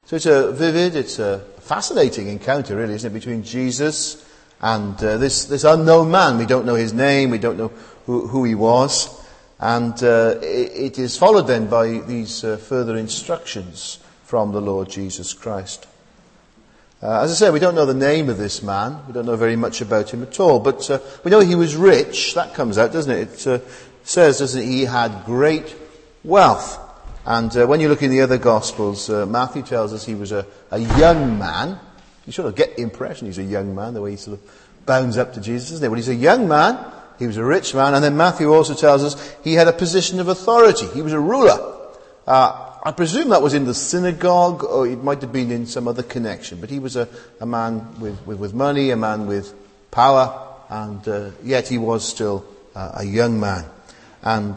So it's a vivid, it's a fascinating encounter, really, isn't it, between Jesus and this unknown man. We don't know his name, we don't know who he was. And it is followed then by these further instructions from the Lord Jesus Christ. As I said, we don't know the name of this man. We don't know very much about him at all. But we know he was rich. That comes out, doesn't it? It says, doesn't it, he had great wealth. And when you look in the other Gospels, Matthew tells us he was a young man. You sort of get the impression he's a young man, the way he sort of bounds up to Jesus, isn't it? Well, he's a young man. He was a rich man. And then Matthew also tells us he had a position of authority. He was a ruler. I presume that was in the synagogue, or it might have been in some other connection. But he was a man with money, a man with power, and yet he was still a young man. And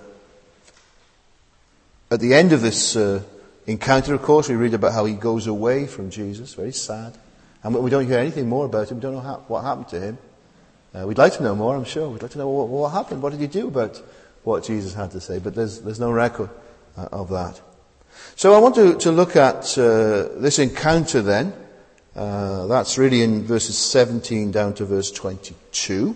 at the end of this encounter, of course, we read about how he goes away from Jesus, very sad. And we don't hear anything more about him. We don't know what happened to him. We'd like to know more, I'm sure. We'd like to know what happened. What did he do about what Jesus had to say? But there's no record of that. So I want to look at this encounter then. That's really in verses 17 down to verse 22.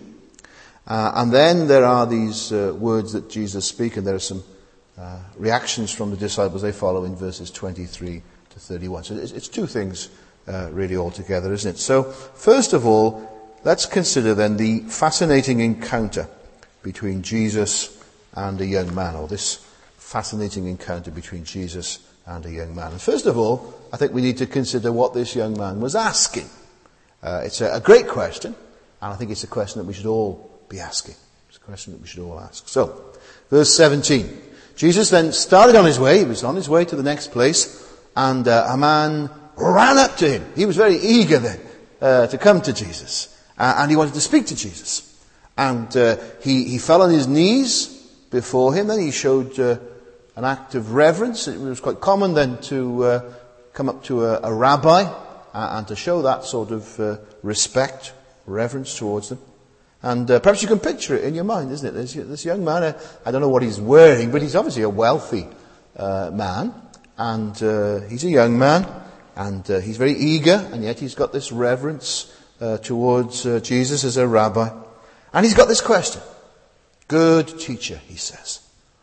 And then there are these words that Jesus speaks, and there are some reactions from the disciples. They follow in verses 23 to 31. So it's two things really altogether, isn't it? So first of all, let's consider then the fascinating encounter between Jesus and a young man, or this fascinating encounter between Jesus and a young man. And first of all, I think we need to consider what this young man was asking. It's a great question, and I think it's a question that we should all be asking. It's a question that we should all ask. So, verse 17. Jesus then started on his way. He was on his way to the next place, and a man ran up to him. He was very eager then to come to Jesus, and he wanted to speak to Jesus. And he fell on his knees before him. Then he showed an act of reverence. It was quite common then to come up to a rabbi and to show that sort of respect, reverence towards them. And perhaps you can picture it in your mind, isn't it? This young man, I don't know what he's wearing, but he's obviously a wealthy man. And he's a young man, and he's very eager, and yet he's got this reverence towards Jesus as a rabbi. And he's got this question. Good teacher, he says,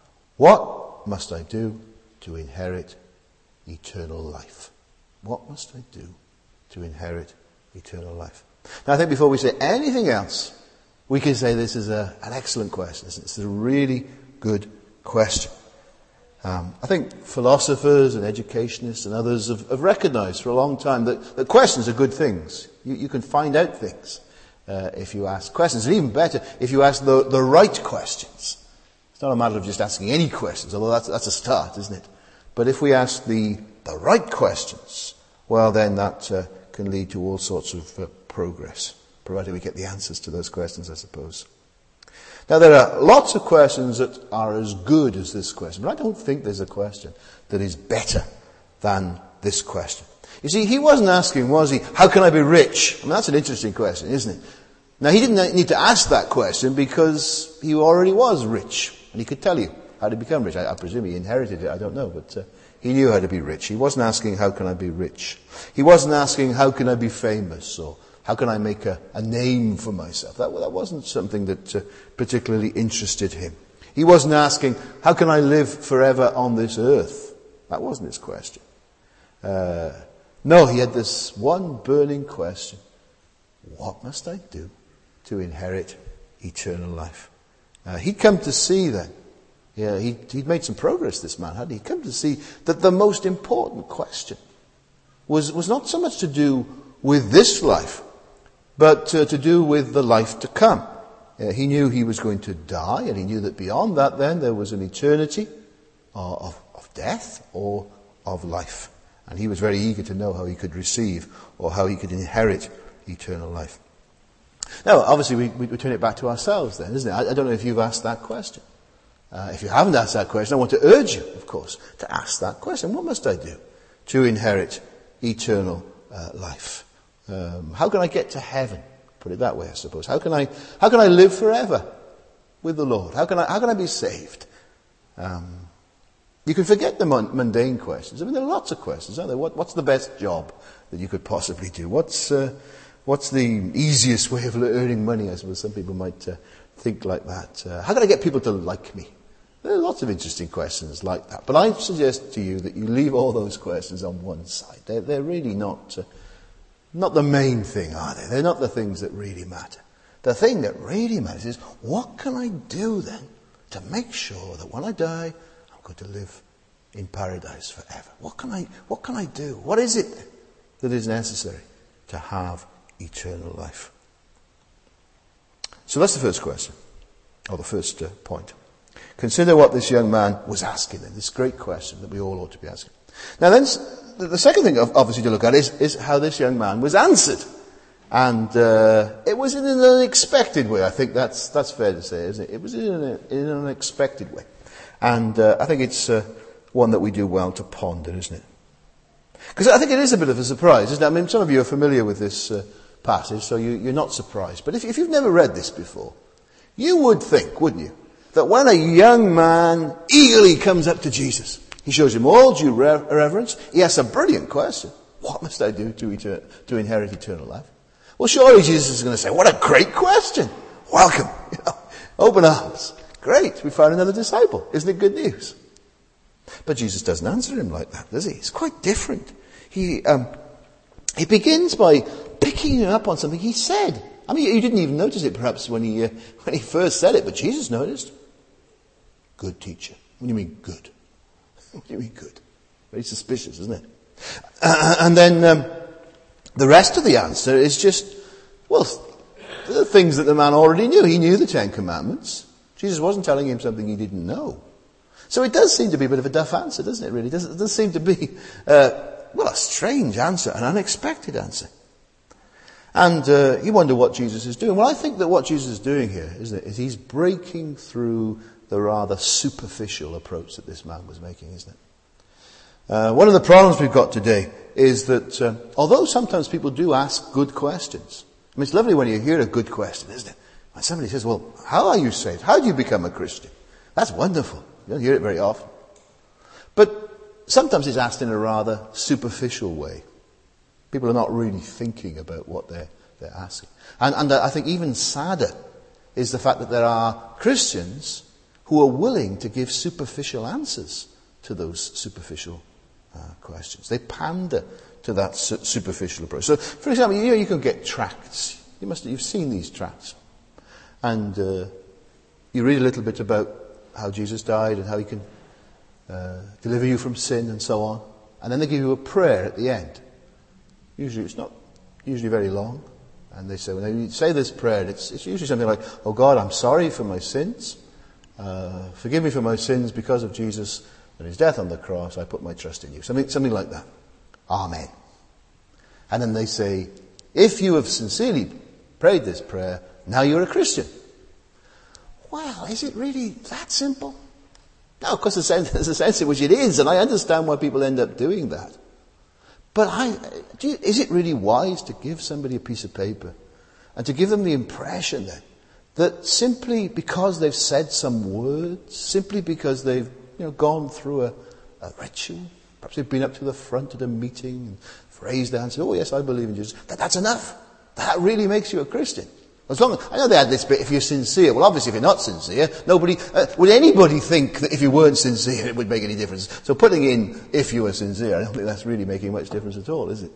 what must I do to inherit eternal life? What must I do to inherit eternal life? Now I think before we say anything else, we can say this is an excellent question. It's a really good question. I think philosophers and educationists and others have recognized for a long time that questions are good things. You can find out things if you ask questions. And even better, if you ask the right questions. It's not a matter of just asking any questions, although that's a start, isn't it? But if we ask the right questions, well then that can lead to all sorts of progress, provided we get the answers to those questions, I suppose. Now there are lots of questions that are as good as this question, but I don't think there's a question that is better than this question. You see, he wasn't asking, was he, how can I be rich? I mean, that's an interesting question, isn't it? Now he didn't need to ask that question because he already was rich, and he could tell you how to become rich. I presume he inherited it, I don't know, but he knew how to be rich. He wasn't asking, how can I be rich? He wasn't asking, how can I be famous? Or how can I make a name for myself? That wasn't something that particularly interested him. He wasn't asking, how can I live forever on this earth? That wasn't his question. No, he had this one burning question. What must I do to inherit eternal life? He'd come to see then. Yeah, he'd made some progress, this man, hadn't he? He'd come to see that the most important question was not so much to do with this life, but to do with the life to come. He knew he was going to die, and he knew that beyond that then there was an eternity of death or of life. And he was very eager to know how he could receive or how he could inherit eternal life. Now, obviously, we turn it back to ourselves then, isn't it? I don't know if you've asked that question. If you haven't asked that question, I want to urge you, of course, to ask that question. What must I do to inherit eternal life? How can I get to heaven? Put it that way, I suppose. How can I live forever with the Lord? How can I be saved? You can forget the mundane questions. I mean, there are lots of questions, aren't there? What's the best job that you could possibly do? What's the easiest way of earning money? I suppose some people might think like that. How can I get people to like me? There are lots of interesting questions like that. But I suggest to you that you leave all those questions on one side. They're really not the main thing, are they? They're not the things that really matter. The thing that really matters is, what can I do then to make sure that when I die, I'm going to live in paradise forever? What can I do? What is it that is necessary to have eternal life? So that's the first question, or the first point. Consider what this young man was asking then, this great question that we all ought to be asking. Now then, the second thing obviously to look at is how this young man was answered. And it was in an unexpected way. I think that's fair to say, isn't it? It was in an unexpected way. And I think it's one that we do well to ponder, isn't it? Because I think it is a bit of a surprise, isn't it? I mean, some of you are familiar with this passage, so you're not surprised. But if you've never read this before, you would think, wouldn't you, that when a young man eagerly comes up to Jesus, he shows him all due reverence, he asks a brilliant question. What must I do to inherit eternal life? Well, surely Jesus is going to say, what a great question. Welcome. Open arms. Great. We found another disciple. Isn't it good news? But Jesus doesn't answer him like that, does he? It's quite different. He begins by picking him up on something he said. I mean, you didn't even notice it perhaps when he first said it, but Jesus noticed. Good teacher. What do you mean good? What do you mean good? Very suspicious, isn't it? And then the rest of the answer is just, well, the things that the man already knew. He knew the Ten Commandments. Jesus wasn't telling him something he didn't know. So it does seem to be a bit of a duff answer, doesn't it, really? It does seem to be, a strange answer, an unexpected answer. And you wonder what Jesus is doing. Well, I think that what Jesus is doing here, isn't it, is he's breaking through the rather superficial approach that this man was making, isn't it? One of the problems we've got today is that although sometimes people do ask good questions, I mean, it's lovely when you hear a good question, isn't it? When somebody says, well, how are you saved? How do you become a Christian? That's wonderful. You don't hear it very often. But sometimes it's asked in a rather superficial way. People are not really thinking about what they're asking. And I think even sadder is the fact that there are Christians who are willing to give superficial answers to those superficial questions. They pander to that superficial approach. So, for example, you can get tracts. You've seen these tracts. And you read a little bit about how Jesus died and how he can deliver you from sin and so on. And then they give you a prayer at the end. Usually it's not very long. And they say, when they say this prayer, it's usually something like, oh God, I'm sorry for my sins. Forgive me for my sins because of Jesus and his death on the cross. I put my trust in you. Something like that. Amen. And then they say, if you have sincerely prayed this prayer, now you're a Christian. Well, is it really that simple? No, of course there's a sense in which it is, and I understand why people end up doing that. But is it really wise to give somebody a piece of paper and to give them the impression then that simply because they've said some words, simply because they've gone through a ritual, perhaps they've been up to the front at a meeting and raised their hand and said, oh yes, I believe in Jesus, that's enough? That really makes you a Christian? I know they had this bit, if you're sincere. Well, obviously, if you're not sincere, would anybody think that if you weren't sincere, it would make any difference? So putting in, if you were sincere, I don't think that's really making much difference at all, is it?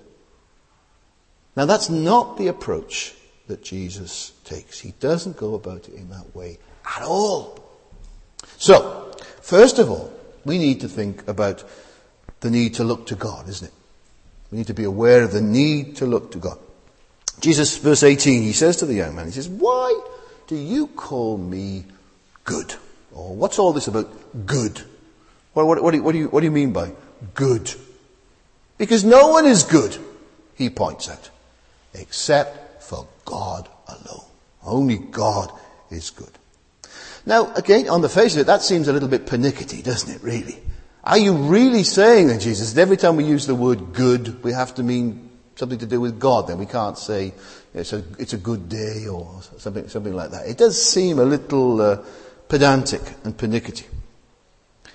Now, that's not the approach that Jesus takes. He doesn't go about it in that way at all. So, first of all, we need to think about the need to look to God, isn't it? We need to be aware of the need to look to God. Jesus, verse 18, he says to the young man, he says, why do you call me good? Or what's all this about good? What do you mean by good? Because no one is good, he points out, except for God alone. Only God is good. Now, again, on the face of it, that seems a little bit pernickety, doesn't it, really? Are you really saying then, Jesus, that every time we use the word good, we have to mean something to do with God then? We can't say it's a good day or something like that. It does seem a little pedantic and pernickety.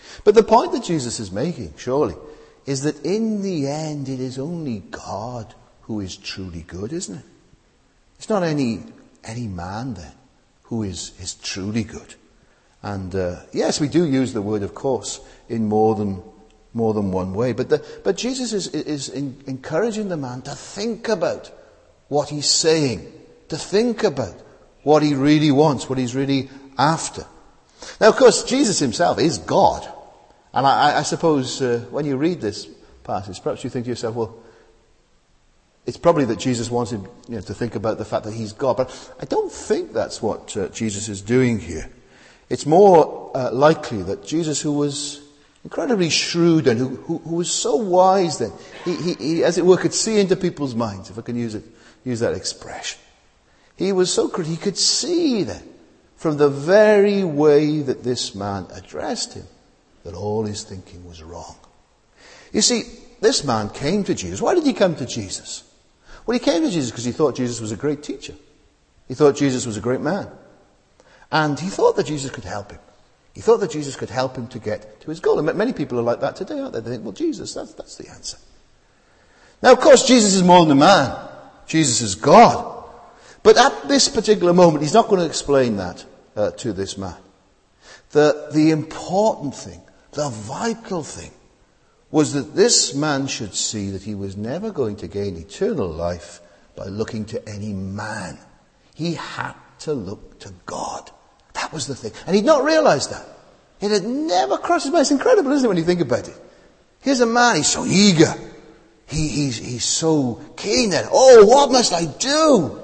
But the point that Jesus is making, surely, is that in the end it is only God who is truly good, isn't it? It's not any man then who is truly good. And yes, we do use the word, of course, in more than one way. But Jesus is encouraging the man to think about what he's saying, to think about what he really wants, what he's really after. Now, of course, Jesus himself is God. And I suppose when you read this passage, perhaps you think to yourself, well, it's probably that Jesus wanted to think about the fact that he's God. But I don't think that's what Jesus is doing here. It's more likely that Jesus, who was incredibly shrewd and who was so wise that he, as it were, could see into people's minds, if I can use that expression. He was so he could see that from the very way that this man addressed him, that all his thinking was wrong. You see, this man came to Jesus. Why did he come to Jesus? Well, he came to Jesus because he thought Jesus was a great teacher. He thought Jesus was a great man. And he thought that Jesus could help him. He thought that Jesus could help him to get to his goal. And many people are like that today, aren't they? They think, well, Jesus, that's the answer. Now, of course, Jesus is more than a man. Jesus is God. But at this particular moment, he's not going to explain that to this man. The important thing, the vital thing, was that this man should see that he was never going to gain eternal life by looking to any man. He had to look to God. That was the thing. And he'd not realized that. It had never crossed his mind. It's incredible, isn't it, when you think about it? Here's a man, he's so eager. He's so keen that, what must I do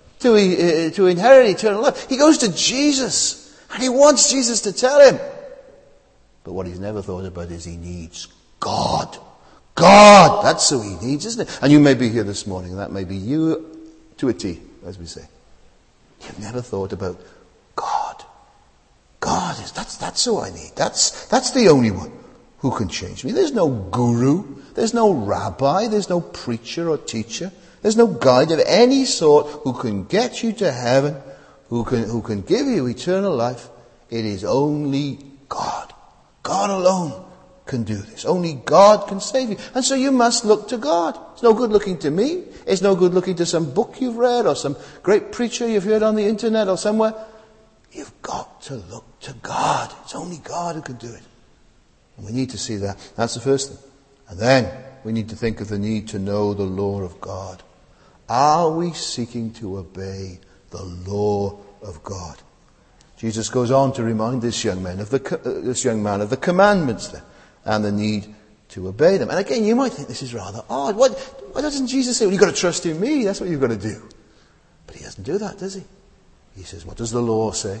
to inherit eternal life? He goes to Jesus, and he wants Jesus to tell him. But what he's never thought about is he needs God. God, that's who he needs, isn't it? And you may be here this morning, and that may be you to a T, as we say. You've never thought about God. God that's who I need. That's the only one who can change me. There's no guru, there's no rabbi, there's no preacher or teacher, there's no guide of any sort who can get you to heaven, who can give you eternal life. It is only God. God alone can do this. Only God can save you. And so you must look to God. It's no good looking to me. It's no good looking to some book you've read or some great preacher you've heard on the internet or somewhere. You've got to look to God. It's only God who can do it. And we need to see that. That's the first thing. And then we need to think of the need to know the law of God. Are we seeking to obey the law of God? Jesus goes on to remind this young man of the commandments then, and the need to obey them. And again, you might think this is rather odd. Why doesn't Jesus say, well, you've got to trust in me, that's what you've got to do? But he doesn't do that, does he? He says, what does the law say?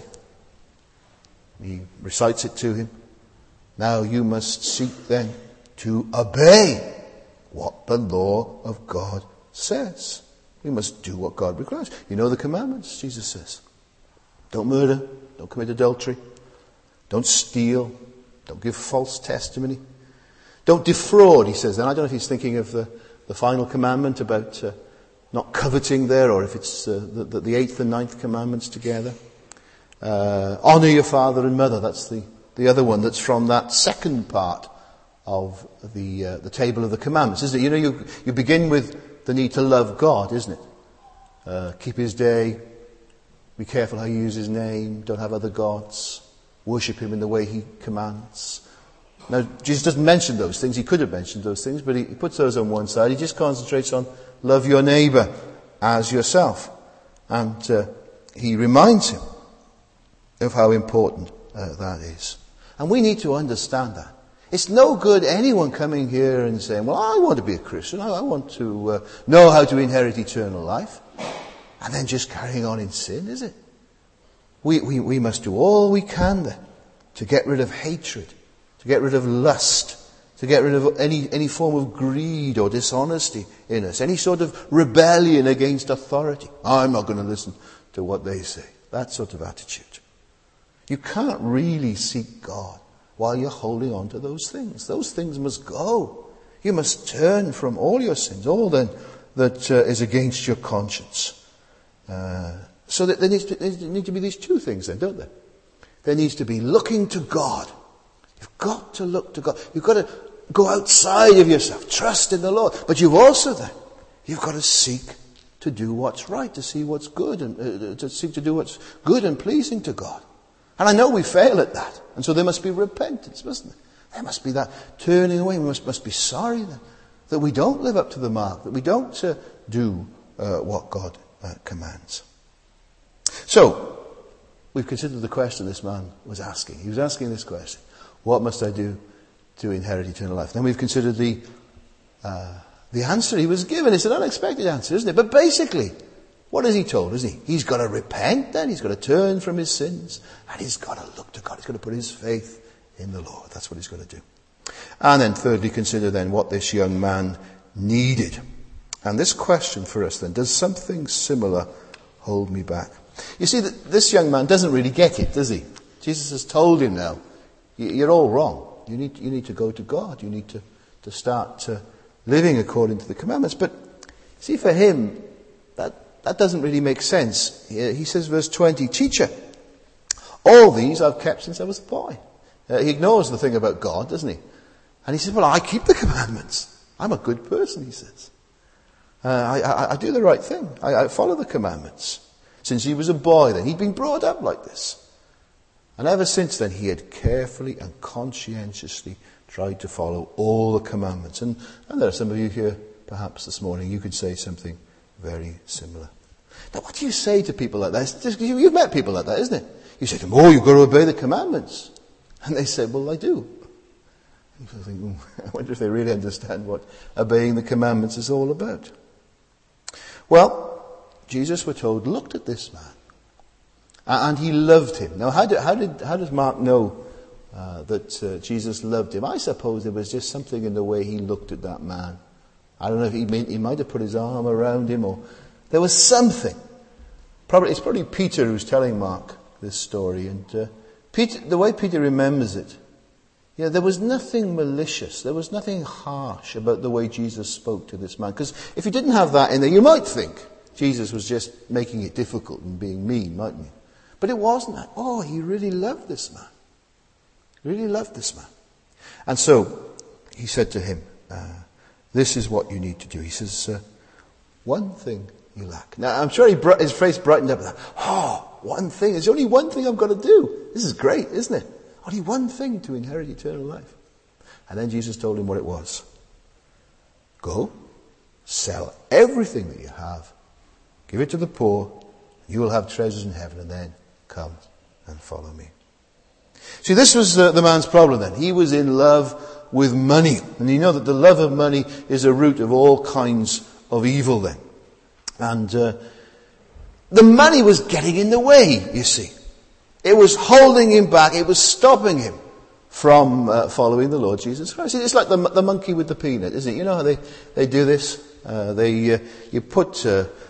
He recites it to him. Now you must seek then to obey what the law of God says. We must do what God requires. You know the commandments, Jesus says. Don't murder. Don't commit adultery. Don't steal. Don't give false testimony. Don't defraud, he says. And I don't know if he's thinking of the final commandment about not coveting there, or if it's the eighth and ninth commandments together. Honor your father and mother. That's the other one that's from that second part of the table of the commandments, isn't it? You know, you begin with the need to love God, isn't it? Keep his day. Be careful how you use his name. Don't have other gods. Worship him in the way he commands. Now, Jesus doesn't mention those things. He could have mentioned those things, but he puts those on one side. He just concentrates on love your neighbour as yourself. And he reminds him of how important that is. And we need to understand that. It's no good anyone coming here and saying, well, I want to be a Christian. I want to know how to inherit eternal life. And then just carrying on in sin, is it? We must do all we can then to get rid of hatred, to get rid of lust, to get rid of any form of greed or dishonesty in us, any sort of rebellion against authority. I'm not going to listen to what they say. That sort of attitude. You can't really seek God while you're holding on to those things. Those things must go. You must turn from all your sins, all then that is against your conscience. So that there need to be these two things then, don't there? There needs to be looking to God You've got to look to God. You've got to go outside of yourself. Trust in the Lord. But you've got to seek to do what's right, to see what's good, and to seek to do what's good and pleasing to God. And I know we fail at that. And so there must be repentance, mustn't there? There must be that turning away. We must be sorry that we don't live up to the mark, that we don't do what God commands. So, we've considered the question this man was asking. He was asking this question: what must I do to inherit eternal life? Then we've considered the answer he was given. It's an unexpected answer, isn't it? But basically, what is he told, isn't he? He's got to repent then, he's got to turn from his sins, and he's got to look to God. He's got to put his faith in the Lord. That's what he's got to do. And then thirdly, consider then what this young man needed. And this question for us then: does something similar hold me back? You see, this young man doesn't really get it, does he? Jesus has told him now, you're all wrong. You need to go to God. You need to start living according to the commandments. But see, for him, that doesn't really make sense. He says, verse 20, "Teacher, all these I've kept since I was a boy." He ignores the thing about God, doesn't he? And he says, well, I keep the commandments. I'm a good person, he says. I do the right thing. I follow the commandments. Since he was a boy then, he'd been brought up like this. And ever since then, he had carefully and conscientiously tried to follow all the commandments. And there are some of you here, perhaps this morning, you could say something very similar. Now, what do you say to people like that? You've met people like that, isn't it? You say to them, oh, you've got to obey the commandments. And they say, well, I do. And you think, I wonder if they really understand what obeying the commandments is all about. Well, Jesus, we're told, looked at this man. And he loved him. Now, how does Mark know that Jesus loved him? I suppose there was just something in the way he looked at that man. I don't know if he might have put his arm around him, or there was something. It's probably Peter who's telling Mark this story. And the way Peter remembers it, there was nothing malicious. There was nothing harsh about the way Jesus spoke to this man. Because if you didn't have that in there, you might think Jesus was just making it difficult and being mean, mightn't you? But it wasn't that. Oh, he really loved this man. Really loved this man. And so he said to him, this is what you need to do. He says, one thing you lack. Now, I'm sure his face brightened up with that. Oh, one thing. There's only one thing I've got to do. This is great, isn't it? Only one thing to inherit eternal life. And then Jesus told him what it was. Go, sell everything that you have, give it to the poor, you will have treasures in heaven, and then come and follow me. See, this was the man's problem then. He was in love with money. And you know that the love of money is a root of all kinds of evil then. And the money was getting in the way, you see. It was holding him back. It was stopping him from following the Lord Jesus Christ. It's like the monkey with the peanut, isn't it? You know how they do this? You put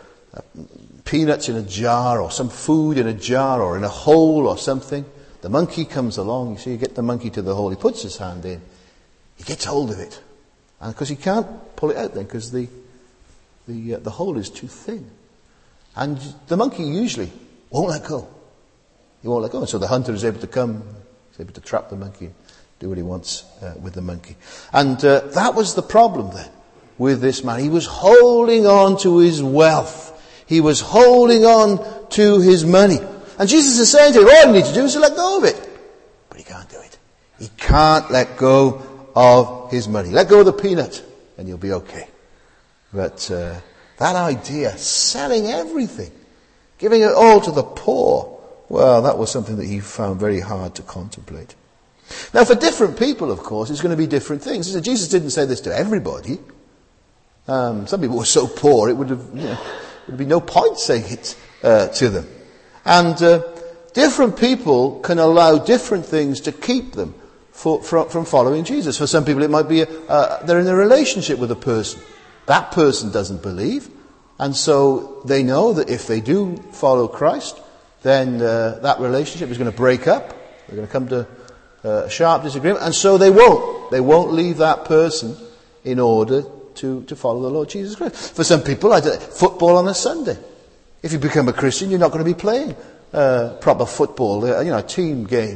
peanuts in a jar, or some food in a jar, or in a hole or something. The monkey comes along. You see, you get the monkey to the hole. He puts his hand in. He gets hold of it. And because he can't pull it out then, because the hole is too thin. And the monkey usually won't let go. He won't let go. And so the hunter is able to come, is able to trap the monkey, do what he wants with the monkey. And that was the problem then with this man. He was holding on to his wealth. He was holding on to his money. And Jesus is saying to him, all you need to do is to let go of it. But he can't do it. He can't let go of his money. Let go of the peanut and you'll be okay. But that idea, selling everything, giving it all to the poor, well, that was something that he found very hard to contemplate. Now, for different people, of course, it's going to be different things. Jesus didn't say this to everybody. Some people were so poor, it would be no point saying it to them. And different people can allow different things to keep them from following Jesus. For some people, it might be they're in a relationship with a person. That person doesn't believe, and so they know that if they do follow Christ, then that relationship is going to break up. They're going to come to a sharp disagreement, and so they won't. They won't leave that person in order to follow the Lord Jesus Christ. For some people, football on a Sunday. If you become a Christian, you're not going to be playing proper football, a team game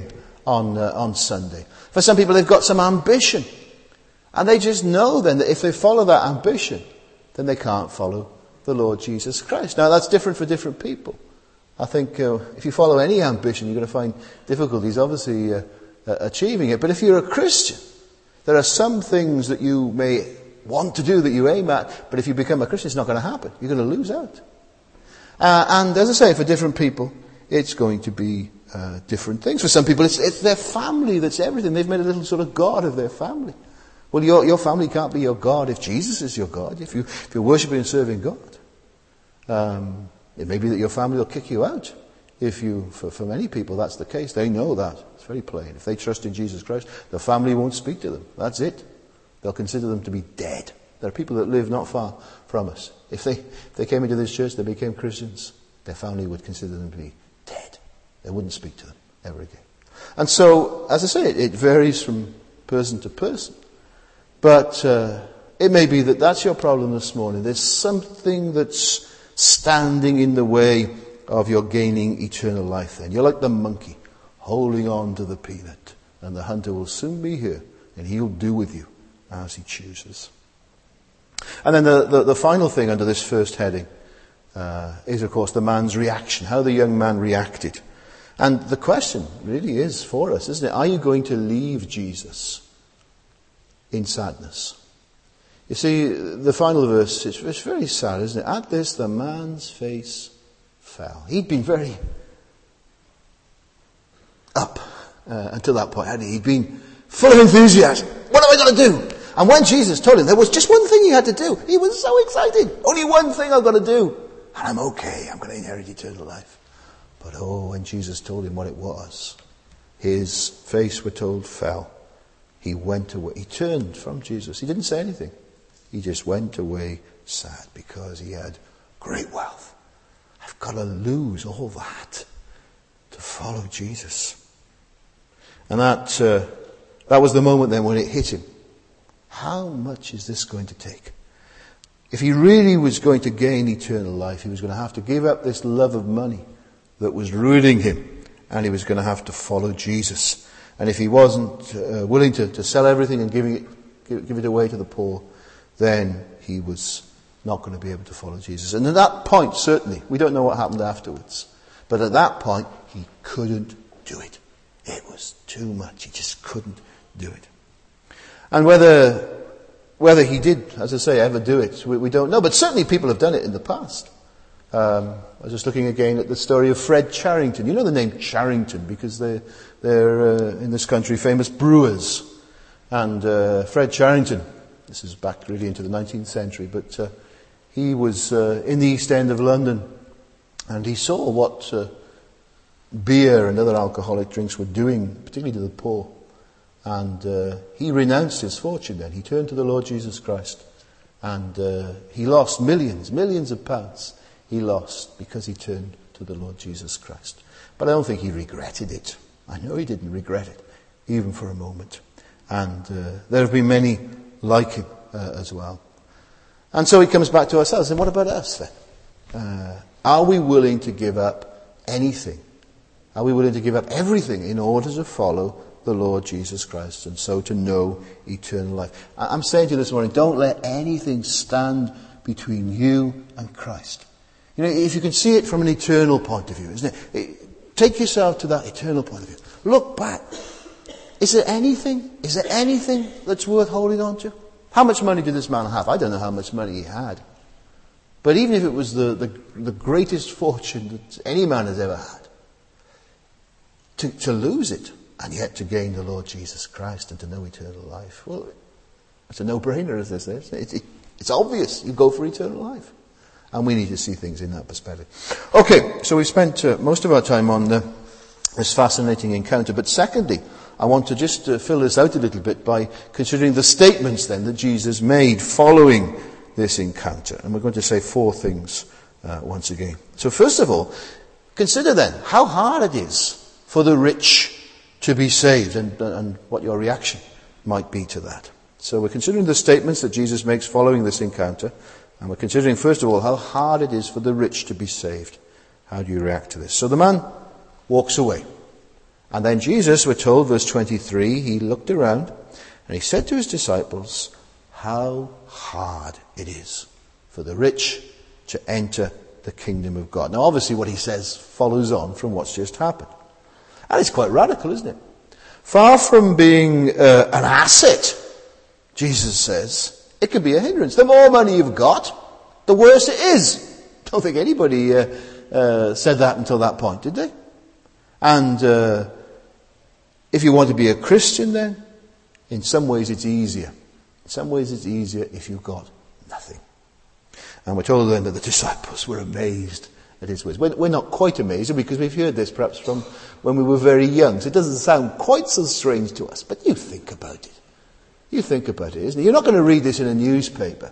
on Sunday. For some people, they've got some ambition. And they just know then that if they follow that ambition, then they can't follow the Lord Jesus Christ. Now, that's different for different people. I think if you follow any ambition, you're going to find difficulties, obviously, achieving it. But if you're a Christian, there are some things that you may want to do that you aim at, but if you become a Christian, it's not going to happen. You're going to lose out. And as I say, for different people, it's going to be different things. For some people, it's their family that's everything. They've made a little sort of God of their family. Well, your family can't be your God if Jesus is your God, if you're worshipping and serving God. It may be that your family will kick you out. For many people, that's the case. They know that. It's very plain. If they trust in Jesus Christ, the family won't speak to them. That's it. They'll consider them to be dead. There are people that live not far from us. If they came into this church, they became Christians, their family would consider them to be dead. They wouldn't speak to them ever again. And so, as I say, it varies from person to person. But it may be that that's your problem this morning. There's something that's standing in the way of your gaining eternal life then. You're like the monkey holding on to the peanut, and the hunter will soon be here, and he'll do with you as he chooses. And then the final thing under this first heading is, of course, the man's reaction, how the young man reacted. And the question really is for us, isn't it? Are you going to leave Jesus in sadness? You see, the final verse, it's very sad, isn't it? At this, the man's face fell. He'd been very up until that point, hadn't he? He'd been full of enthusiasm. What am I going to do? And when Jesus told him there was just one thing he had to do, he was so excited. Only one thing I've got to do, and I'm okay. I'm going to inherit eternal life. But when Jesus told him what it was, his face, we're told, fell. He went away. He turned from Jesus. He didn't say anything. He just went away sad because he had great wealth. I've got to lose all that to follow Jesus. And that was the moment then when it hit him. How much is this going to take? If he really was going to gain eternal life, he was going to have to give up this love of money that was ruining him, and he was going to have to follow Jesus. And if he wasn't willing to sell everything and give it away to the poor, then he was not going to be able to follow Jesus. And at that point, certainly, we don't know what happened afterwards, but at that point, he couldn't do it. It was too much. He just couldn't do it. And whether he did, as I say, ever do it, we don't know. But certainly people have done it in the past. I was just looking again at the story of Fred Charrington. You know the name Charrington because they're in this country famous brewers. And Fred Charrington, this is back really into the 19th century, but he was in the East End of London, and he saw what beer and other alcoholic drinks were doing, particularly to the poor. And he renounced his fortune then. He turned to the Lord Jesus Christ. And he lost millions of pounds he lost because he turned to the Lord Jesus Christ. But I don't think he regretted it. I know he didn't regret it, even for a moment. And there have been many like him as well. And so he comes back to ourselves. And what about us then? Are we willing to give up anything? Are we willing to give up everything in order to follow the Lord Jesus Christ and so to know eternal life? I'm saying to you this morning, don't let anything stand between you and Christ. You know, if you can see it from an eternal point of view, isn't it? Take yourself to that eternal point of view. Look back. Is there anything that's worth holding on to? How much money did this man have? I don't know how much money he had. But even if it was the greatest fortune that any man has ever had, to lose it and yet to gain the Lord Jesus Christ and to know eternal life, well, it's a no-brainer, as they say. It's obvious. You go for eternal life. And we need to see things in that perspective. Okay, so we spent most of our time on this fascinating encounter. But secondly, I want to just fill this out a little bit by considering the statements then that Jesus made following this encounter. And we're going to say 4 things once again. So first of all, consider then how hard it is for the rich to be saved and what your reaction might be to that. So we're considering the statements that Jesus makes following this encounter. And we're considering, first of all, how hard it is for the rich to be saved. How do you react to this? So the man walks away. And then Jesus, we're told, verse 23, he looked around and he said to his disciples, how hard it is for the rich to enter the kingdom of God. Now obviously what he says follows on from what's just happened. And it's quite radical, isn't it? Far from being an asset, Jesus says, it can be a hindrance. The more money you've got, the worse it is. Don't think anybody said that until that point, did they? And if you want to be a Christian then, in some ways it's easier. In some ways it's easier if you've got nothing. And we're told then that the disciples were amazed at his words. We're not quite amazed because we've heard this perhaps from when we were very young. So it doesn't sound quite so strange to us. But you think about it. You think about it, isn't it? You're not going to read this in a newspaper.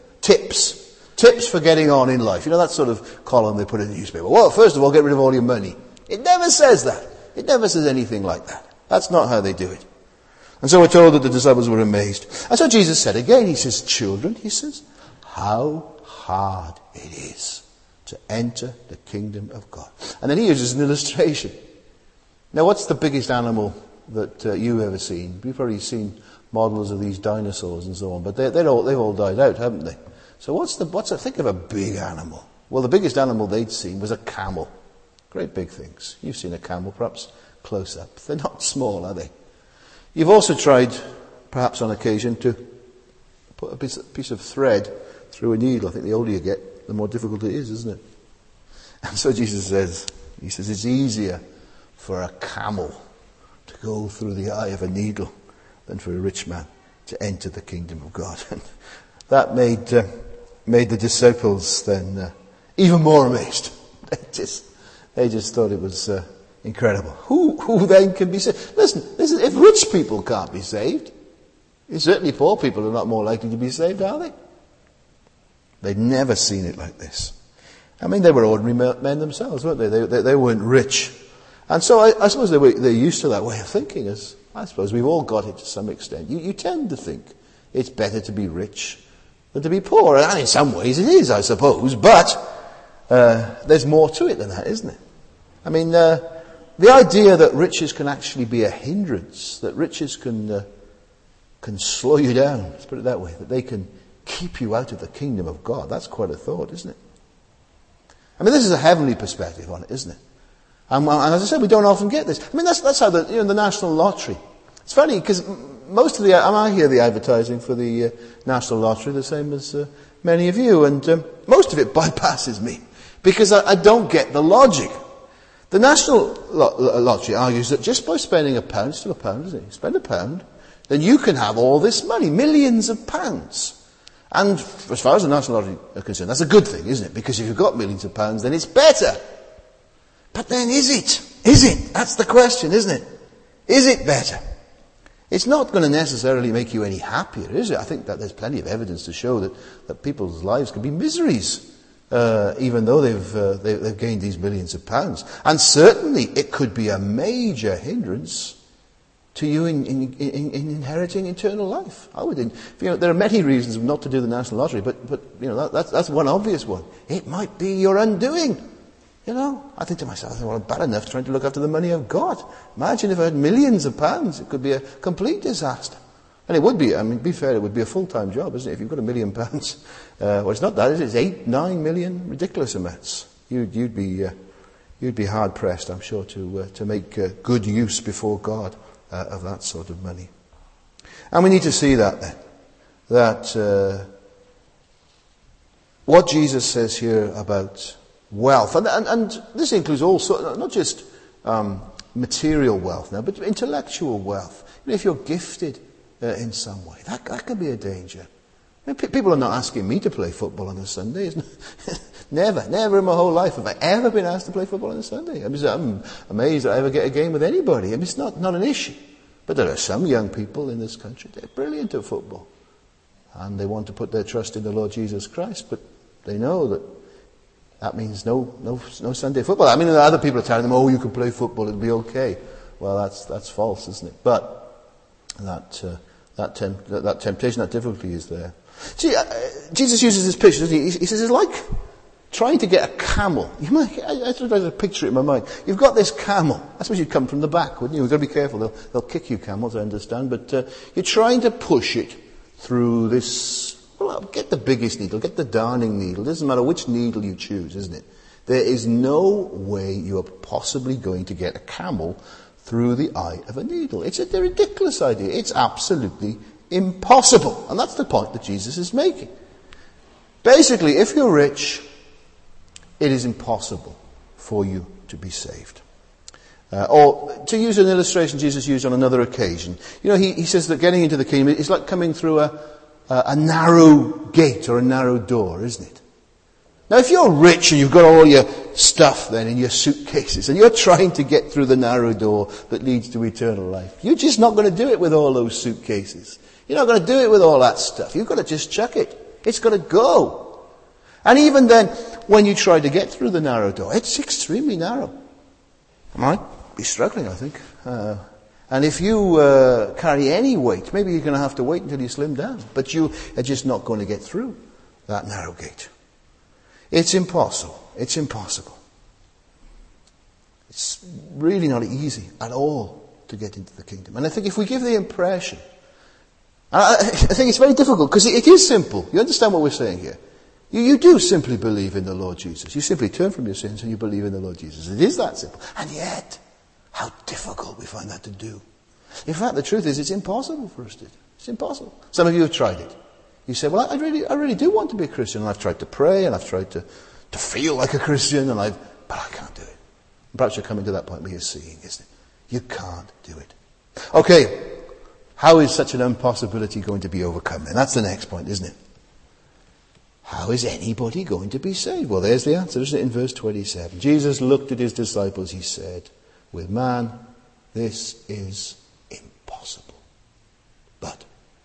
Tips for getting on in life. You know that sort of column they put in the newspaper. Well, first of all, get rid of all your money. It never says that. It never says anything like that. That's not how they do it. And so we're told that the disciples were amazed. And so Jesus said again, he says, children, he says, how hard it is to enter the kingdom of God. And then he uses an illustration. Now what's the biggest animal that you've ever seen? You've probably seen models of these dinosaurs and so on, but they've all died out, haven't they? So think of a big animal. Well, the biggest animal they'd seen was a camel. Great big things. You've seen a camel, perhaps close up. They're not small, are they? You've also tried, perhaps on occasion, to put a piece of thread through a needle. I think the older you get, the more difficult it is, isn't it? And so Jesus says, it's easier for a camel to go through the eye of a needle than for a rich man to enter the kingdom of God. And that made the disciples then even more amazed. They just thought it was incredible. Who then can be saved? Listen, if rich people can't be saved, certainly poor people are not more likely to be saved, are they? They'd never seen it like this. I mean, they were ordinary men themselves, weren't they? They weren't rich. And so I suppose they're used to that way of thinking, as I suppose we've all got it to some extent. You tend to think it's better to be rich than to be poor. And in some ways it is, I suppose. But there's more to it than that, isn't it? I mean, the idea that riches can actually be a hindrance, that riches can slow you down, let's put it that way, that they can keep you out of the kingdom of God, that's quite a thought, isn't it? I mean, this is a heavenly perspective on it, isn't it? And as I said, we don't often get this. I mean, that's how the National Lottery. It's funny because I hear the advertising for the National Lottery the same as many of you, and most of it bypasses me because I don't get the logic. The National Lottery argues that just by spending £1, still £1, isn't it? You spend £1, then you can have all this money, millions of pounds. And as far as the National Lottery are concerned, that's a good thing, isn't it? Because if you've got millions of pounds, then it's better. But then is it? Is it? That's the question, isn't it? Is it better? It's not going to necessarily make you any happier, is it? I think that there's plenty of evidence to show that people's lives can be miseries, even though they've gained these millions of pounds. And certainly it could be a major hindrance to you in inheriting eternal life. There are many reasons not to do the National Lottery, but that's one obvious one. It might be your undoing. I think to myself, well, I'm bad enough trying to look after the money I've got. Imagine if I had millions of pounds. It could be a complete disaster. And it would be, to be fair, it would be a full-time job, isn't it? If you've got £1 million, well, it's not that, is it? It's 8, 9 million, ridiculous amounts. You'd be hard-pressed, I'm sure, to make good use before God of that sort of money. And we need to see that then. That what Jesus says here about wealth, and this includes also not just material wealth now, but intellectual wealth. If you're gifted in some way, that can be a danger. People are not asking me to play football on a Sunday. Never in my whole life have I ever been asked to play football on a Sunday. I'm amazed that I ever get a game with anybody. It's not an issue. But there are some young people in this country, they're brilliant at football. And they want to put their trust in the Lord Jesus Christ, but they know that means no Sunday football. Other people are telling them, oh, you can play football, it'll be okay. Well, that's false, isn't it? But that temptation, that difficulty is there. See, Jesus uses this picture, doesn't he? He says it's like trying to get a camel. I try to picture it in my mind. You've got this camel. I suppose you'd come from the back, wouldn't you? You've got to be careful. They'll kick you, camels, I understand. But you're trying to push it through this. Well, get the biggest needle. Get the darning needle. It doesn't matter which needle you choose, isn't it? There is no way you are possibly going to get a camel through the eye of a needle. It's a ridiculous idea. It's absolutely impossible. And that's the point that Jesus is making. Basically, if you're rich, it is impossible for you to be saved. Or to use an illustration Jesus used on another occasion, he says that getting into the kingdom is like coming through a narrow gate or a narrow door, isn't it? Now, if you're rich and you've got all your stuff then in your suitcases and you're trying to get through the narrow door that leads to eternal life, you're just not going to do it with all those suitcases. You're not going to do it with all that stuff. You've got to just chuck it. It's got to go. And even then, when you try to get through the narrow door, it's extremely narrow. I might be struggling, I think. And if you carry any weight, maybe you're going to have to wait until you slim down. But you are just not going to get through that narrow gate. It's impossible. It's impossible. It's really not easy at all to get into the kingdom. And I think if we give the impression, I think it's very difficult because it is simple. You understand what we're saying here? You do simply believe in the Lord Jesus. You simply turn from your sins and you believe in the Lord Jesus. It is that simple. And yet, how difficult we find that to do. In fact, the truth is it's impossible for us to do. It's impossible. Some of you have tried it. You say, well, I really do want to be a Christian, and I've tried to pray, and I've tried to feel like a Christian, but I can't do it. And perhaps you're coming to that point where you're seeing, isn't it? You can't do it. Okay, how is such an impossibility going to be overcome? And that's the next point, isn't it? How is anybody going to be saved? Well, there's the answer, isn't it, in verse 27. Jesus looked at his disciples, he said, with man, this is impossible. But,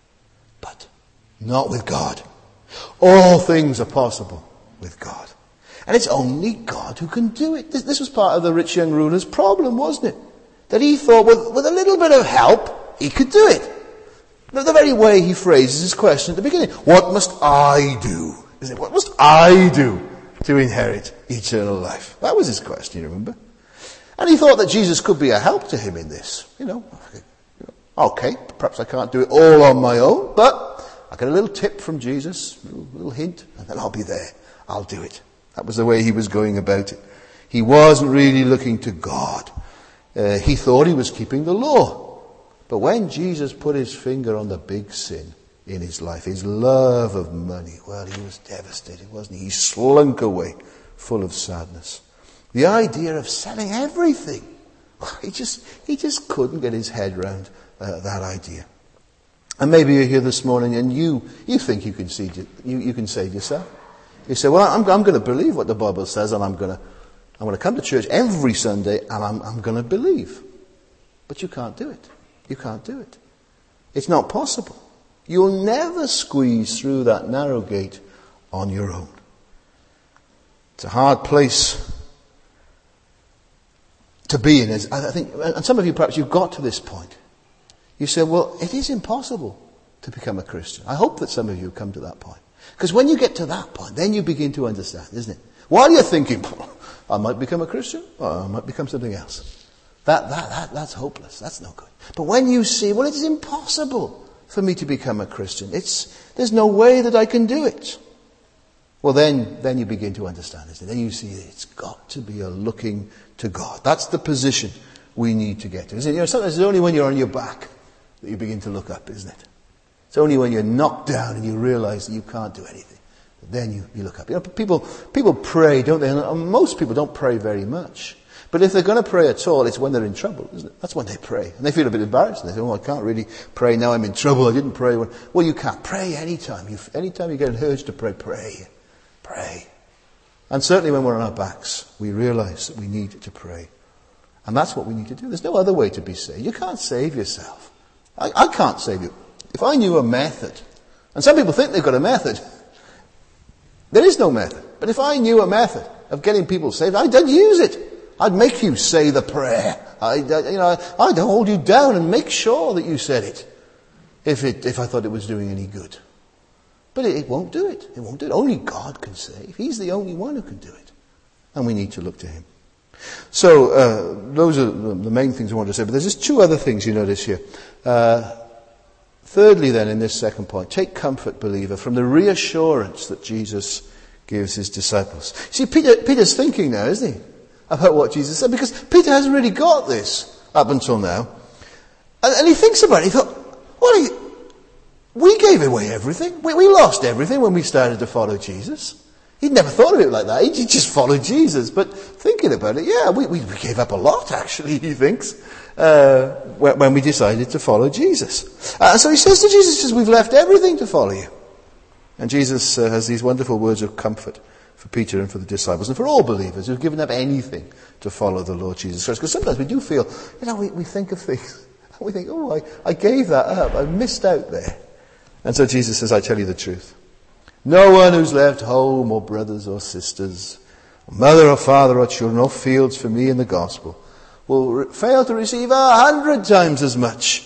not with God. All things are possible with God. And it's only God who can do it. This was part of the rich young ruler's problem, wasn't it? That he thought with a little bit of help, he could do it. The very way he phrases his question at the beginning. What must I do? Isn't it? What must I do to inherit eternal life? That was his question, you remember? And he thought that Jesus could be a help to him in this. Okay, perhaps I can't do it all on my own, but I get a little tip from Jesus, a little hint, and then I'll be there. I'll do it. That was the way he was going about it. He wasn't really looking to God. He thought he was keeping the law. But when Jesus put his finger on the big sin in his life, his love of money, well, he was devastated, wasn't he? He slunk away, full of sadness. The idea of selling everything, he just couldn't get his head round that idea. And maybe you're here this morning and you think you can save yourself. You say, well, I'm going to believe what the Bible says, and I'm going to come to church every Sunday, and I'm going to believe. But you can't do it. You can't do it. It's not possible. You'll never squeeze through that narrow gate on your own. It's a hard place to be in. I think, and some of you perhaps you've got to this point. You say, well, it is impossible to become a Christian. I hope that some of you have come to that point. Because when you get to that point, then you begin to understand, isn't it? While you're thinking, I might become a Christian, or I might become something else. That's hopeless. That's no good. But when you see, well, it is impossible for me to become a Christian. There's no way that I can do it. Well, then you begin to understand, isn't it? Then you see that it's got to be a looking to God. That's the position we need to get to. Isn't it? Sometimes it's only when you're on your back that you begin to look up, isn't it? It's only when you're knocked down and you realize that you can't do anything. Then you look up. People pray, don't they? And most people don't pray very much. But if they're going to pray at all, it's when they're in trouble, isn't it? That's when they pray. And they feel a bit embarrassed. And they say, I can't really pray now I'm in trouble. I didn't pray. Well, you can't. Pray anytime. Anytime you get an urge to pray, pray. Pray. And certainly when we're on our backs, we realize that we need to pray. And that's what we need to do. There's no other way to be saved. You can't save yourself. I can't save you. If I knew a method, and some people think they've got a method, there is no method. But if I knew a method of getting people saved, I'd use it. I'd make you say the prayer. I'd hold you down and make sure that you said it. If I thought it was doing any good. But it won't do it. It won't do it. Only God can save. He's the only one who can do it. And we need to look to him. So, those are the main things I want to say. But there's just two other things you notice here. Thirdly then, in this second point, take comfort, believer, from the reassurance that Jesus gives his disciples. See, Peter's thinking now, isn't he? About what Jesus said. Because Peter hasn't really got this up until now. And he thinks about it. He thought, well, we gave away everything. We lost everything when we started to follow Jesus. He'd never thought of it like that. He just followed Jesus. But thinking about it, yeah, we gave up a lot, actually, he thinks, when we decided to follow Jesus. So he says to Jesus, we've left everything to follow you. And Jesus has these wonderful words of comfort for Peter and for the disciples and for all believers who've given up anything to follow the Lord Jesus Christ. Because sometimes we do feel, we think of things, and we think, I gave that up. I missed out there. And so Jesus says, I tell you the truth. No one who's left home or brothers or sisters, or mother or father or children or fields for me in the gospel will fail to receive 100 times as much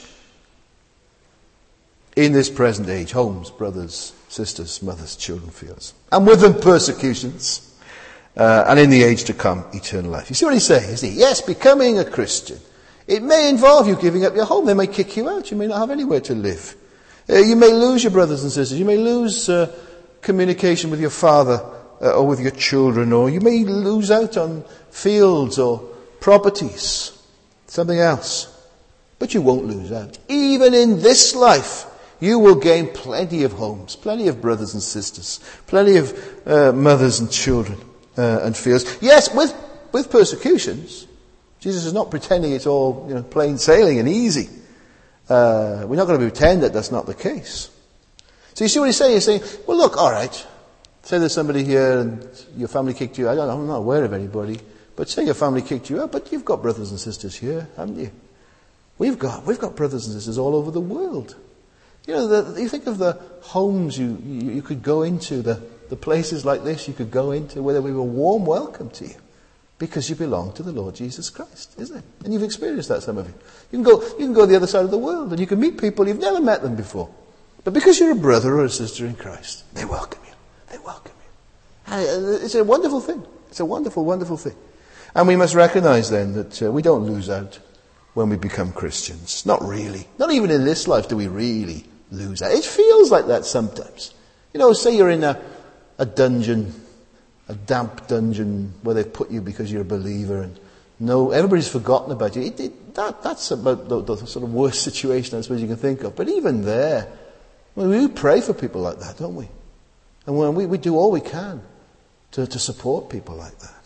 in this present age. Homes, brothers, sisters, mothers, children, fields. And with them persecutions. And in the age to come, eternal life. You see what he's saying, isn't he? Yes, becoming a Christian. It may involve you giving up your home. They may kick you out. You may not have anywhere to live. You may lose your brothers and sisters. You may lose communication with your father or with your children, or you may lose out on fields or properties, something else. But you won't lose out. Even in this life, you will gain plenty of homes, plenty of brothers and sisters, plenty of mothers and children and fields. Yes, with persecutions. Jesus is not pretending it's all plain sailing and easy. We're not going to pretend that that's not the case. So you see what he's saying? He's saying, well, look, all right. Say there's somebody here and your family kicked you out. I'm not aware of anybody. But say your family kicked you out, but you've got brothers and sisters here, haven't you? We've got brothers and sisters all over the world. You think of the homes you could go into, the places like this you could go into where there would be a warm welcome to you. Because you belong to the Lord Jesus Christ, isn't it? And you've experienced that, some of you. You can go to the other side of the world and you can meet people you've never met them before. But because you're a brother or a sister in Christ, they welcome you. They welcome you. And it's a wonderful thing. It's a wonderful, wonderful thing. And we must recognize then that we don't lose out when we become Christians. Not really. Not even in this life do we really lose out. It feels like that sometimes. Say you're in a dungeon, a damp dungeon where they've put you because you're a believer and everybody's forgotten about you. That's about the sort of worst situation I suppose you can think of. But even there, we pray for people like that, don't we? And when we do all we can to support people like that.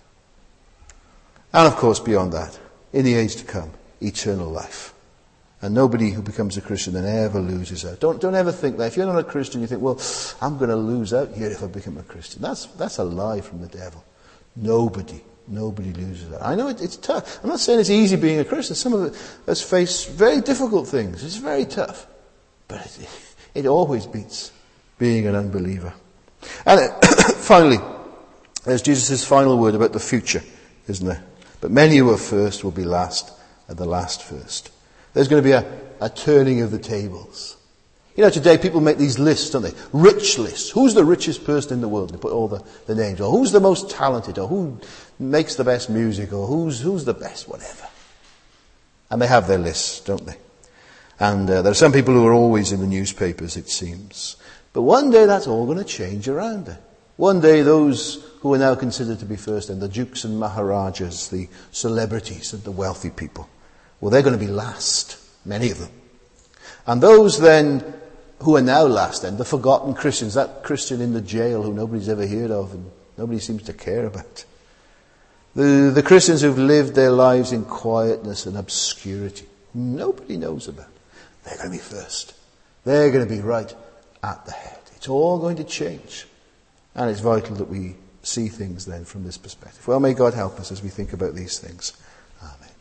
And of course, beyond that, in the age to come, eternal life. And nobody who becomes a Christian then ever loses out. Don't ever think that. If you're not a Christian, you think, well, I'm going to lose out here if I become a Christian. That's a lie from the devil. Nobody loses out. I know it's tough. I'm not saying it's easy being a Christian. Some of us face very difficult things. It's very tough. But it always beats being an unbeliever. And finally, there's Jesus' final word about the future, isn't there? But many who are first will be last, and the last first. There's going to be a turning of the tables. Today people make these lists, don't they? Rich lists. Who's the richest person in the world? They put all the names. Or who's the most talented? Or who makes the best music? Or who's the best whatever? And they have their lists, don't they? And there are some people who are always in the newspapers, it seems. But one day that's all going to change around there. One day those who are now considered to be first, and the dukes and maharajas, the celebrities and the wealthy people, well, they're going to be last, many of them. And those then who are now last then, the forgotten Christians, that Christian in the jail who nobody's ever heard of and nobody seems to care about. The Christians who've lived their lives in quietness and obscurity, nobody knows about. They're going to be first. They're going to be right at the head. It's all going to change. And it's vital that we see things then from this perspective. Well, may God help us as we think about these things. Amen.